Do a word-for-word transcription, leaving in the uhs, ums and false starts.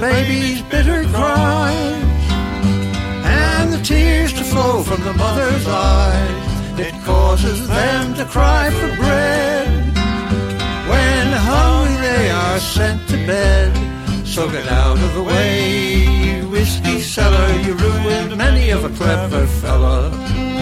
baby's bitter cries, and the tears to flow from the mother's eyes. It causes them to cry for bread. When hungry they are sent to bed. So get out of the way, you whiskey seller, you ruined many of a clever fella.